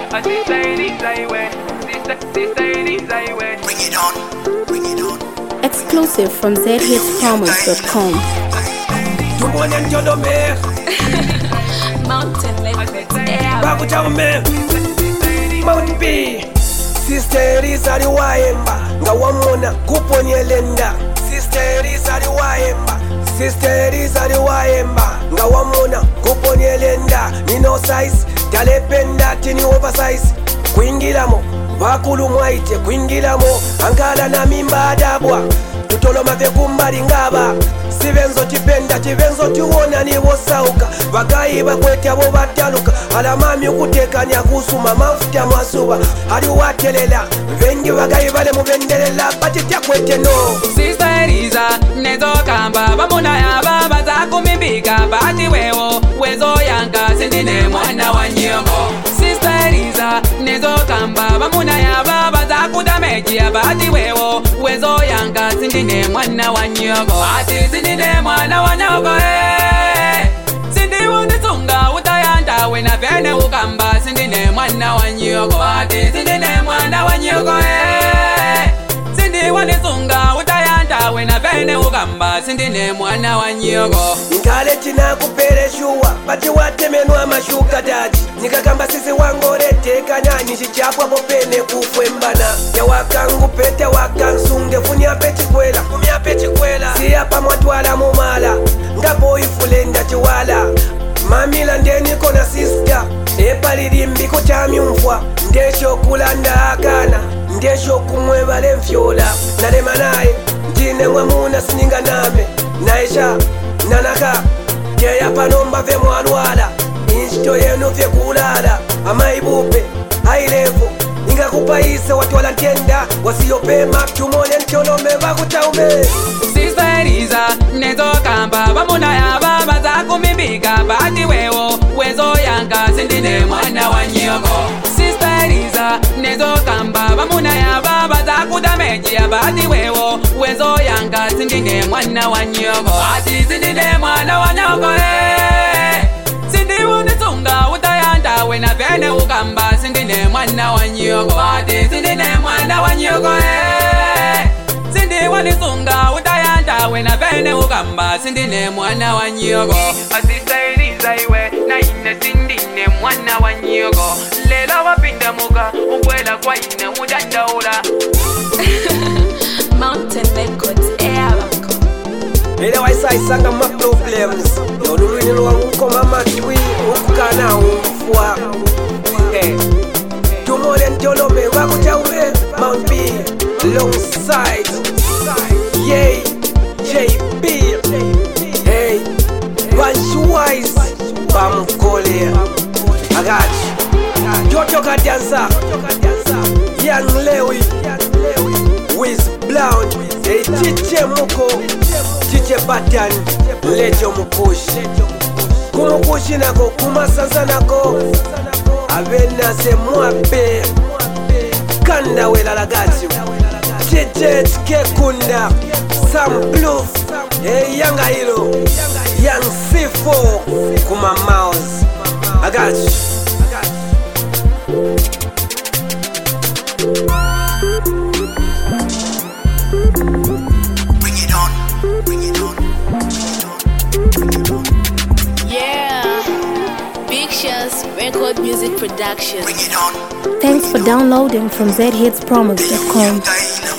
Bring it on, bring it on. Exclusive from zhitspromise.com. Mountain Records, yeah. Babu Chaume Mount B Sister Elisa Liwaemba nga wamona kuponyelenda Sister Elisa Liwaemba Sister Elisa Liwaemba nga wamona kuponyelenda Nino size talependa tini oversize kuingilamo bakulu mwaite kuingilamo angala na mimba adabwa tutoloma vekumbali ngaba sivenzo tipenda chivenzo tiwona niwosauka bagayi bakweta bo bataluka alamami okutekanya kusuma mafuta masuba aliwatelela vengi bagayi bale mubendelela batitya kweteno Sister Elisa nezokamba bamuna yaba bazakumimbika bati wewo wezo yanga sindine mwana wa nyoko Sister Elisa nezokamba bamuna yaba bazakudameji bati wewo wezo yanga sindine mwana wa nyoko ati sindine mwana wa nyoko sindi unitunga utayanda wena vene ukamba sindine mwana wa nyoko ati sindine mwana wa nyoko sindi wanitunga utayanda wena vene ukamba sindine mwana wa nyoko ngale tina kupere shuwa bati watemenwa mashuka dati nikakamba sisi wangoretekanya nishichapwa popene kufwembana yawakangu pete wakansunge funyape chikwela siyapa mwatwala mumala ngapo ifulenda chiwala mamila ndeniko na sister epalilimbi kutamyumfwa ndesho kulanda akana ndesho kumwebale mfyola nalema naye ndine mwamuna sininga name naisha nanaka jeya panomba ve mwalwala inshito yenu vye kulala amaibupe hailevo ingakupayise watwala ntenda wasiyopema tumone ntolome bakutaume Sister Elisa nezokamba bamuna yaba bazakumimbika bati wewo wezo yanga sindine mwana wa nyoko Sister Elisa nezokamba bamuna yaba bazakudameji bati wewo wezo yanga sindine mwana wa nyoko ati sindine mwana wa nyoko sindi unitunga utayanda wena vene ukamba sindine mwana wa nyoko ati sindine mwana wa nyoko sindi wanitunga utayanda wena vene ukamba sindine mwana wa nyoko Sister Elisa iwe na ine sindine mwana wa nyoko lela wapinda muka ukwela kwa ine udandaula Mountain Records, yeah. ele waisaisanga ma problems olulwini lwanguko mamatwi okukana umfwa tumole ntolome bakutaume Mount B alongside yay JB hey bunch wise bamukole agachi Jojo Kadansa Young Lewi Wiz Brown hey Chiche Muko Chiche Batan Lejo Mukushi Kumukushi nako kumasansa nako Avena se mwape Kanda wela lagati Chiche Kekunda Sam Bluff hey Young Hilo Young C4 Kuma Mouse I got you Bring it on, bring it on, bring it on. Yeah. Big Shots Record Music Production. Bring it on. Thanks for downloading from zhitspromise.com. Young